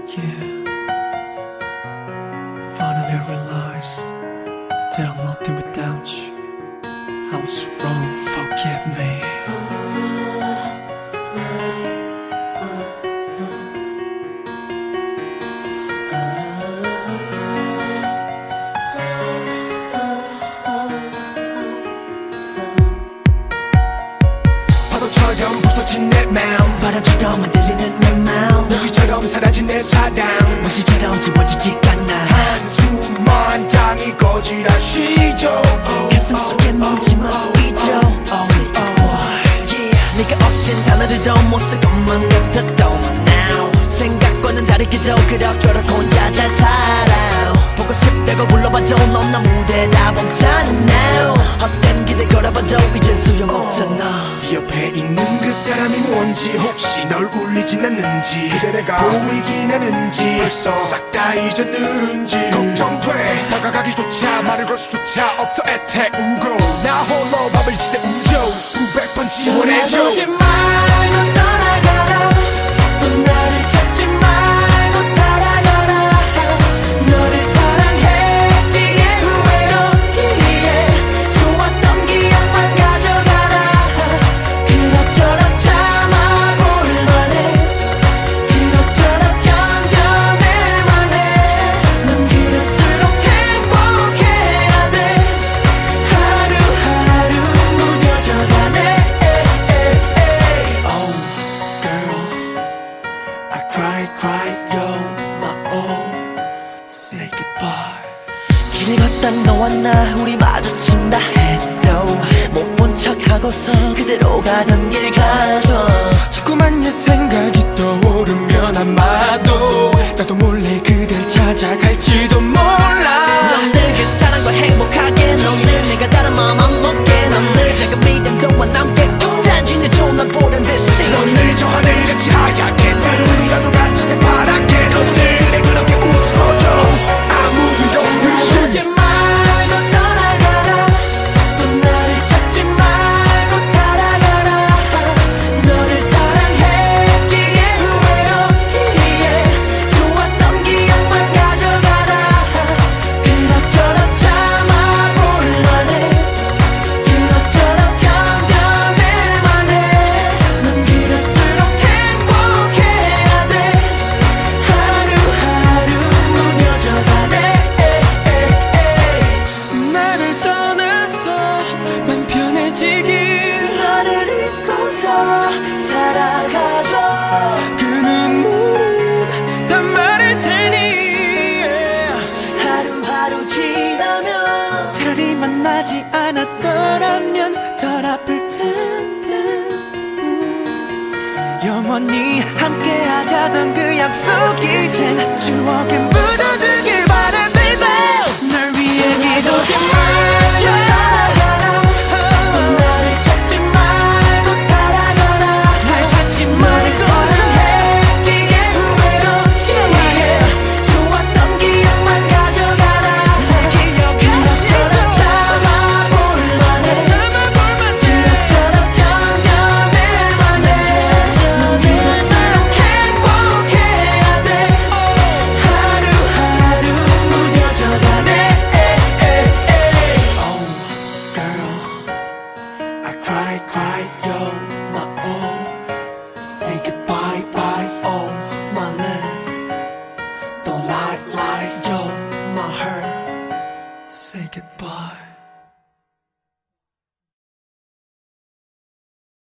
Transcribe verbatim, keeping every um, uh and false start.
Yeah. Finally I realize that I'm nothing without you. I was wrong, forgive me. 파도처럼 부서진 내 마음, 바람처럼 흔들리는 내 마음, 무기처럼 사라진 내 사랑, 무시처럼 지워지지 않아. 한숨만 당이 거지라시죠. 가슴 속에 묻지마 스위죠. 네가 없인 단어를 못 쓸 것만 같았던 now. 생각과는 다르게도 그럭저럭 혼자 잘 살아. 보고 싶다고 불러봐도 넌 나 무대다 멈잖아. 헛된 기대 걸어봐도 이젠 소용없잖아. 네 옆에 있는 그 사람이 뭔지, 혹시 널 울리진 않는지, 그대 내가 보이긴 하는지, 벌써 싹 다 잊었는지 걱정돼. 다가가기조차 말을 걸 수조차 없어 애태우고, 나 홀로 밤을 지새 우죠. 수백 번 지원해줘. 떠나지 말고 떠나가라. 또 나를 찾지 말고 살아가라. 너를 사랑했기에 후회 없기에 좋았던 기억만 가져가라. 그럭저럭 참아볼만해. 그럭저럭 견뎌낼만해. 넌 길을수록 행복해야 돼. 하루하루 무뎌져가네. Oh girl, I cry cry yo my all say goodbye. 길을 걷다 너와 나 우리 마주친다 해도 못 본 척하고서 그대로 가던 길 가죠. 자꾸만 옛 생각이 떠오르면 아마도 나도 몰래 그댈 찾아갈지도 몰라. 넌 늘 그 사랑과 행복하게, 넌 늘 내가 다른 마음 안 먹게, 넌 늘 작은 믿음도와 남게 잔진을 쫓나 보는 듯이. 넌 늘 저 하늘같이 하얗게, 눈이라도 같이 새파랗게, 넌 늘 그래 그렇게 웃어줘. 아무 일 없듯이. 떠나지 말고 떠나가라. 또 나를 찾지 말고 살아가라. 너를 사랑했기에 후회 없기에 좋았던 기억만 가져가라. 그럭저럭 참아볼만해. 그럭저럭 견뎌낼만해. 넌 길을수록 행복해야 돼. 하루하루 무뎌져가네. 나를 떠나서 맘 편해지길, 너를 잊고서 살아가죠. 그 눈물은 다 마를 테니. 하루하루 지나면 차라리 만나지 않았더라면 덜 아플 텐데. 음. 영원히 함께하자던 그 약속 이젠 추억에 묻어두길 바래 baby. 널 위해 기도지 말자. 나를 찾지 말고 살아가라. 날 찾지 말고 사랑했기에 후회 없기에 좋았던 기억만 가져가라. 그럭저럭 참아볼만해. 그럭저럭 견뎌낼만해. 넌 길을수록 행복해야 돼. 하루하루 무뎌져가네. Oh girl, I cry cry yo my all say goodbye bye oh my love. Don't lie lie yo my heart say goodbye.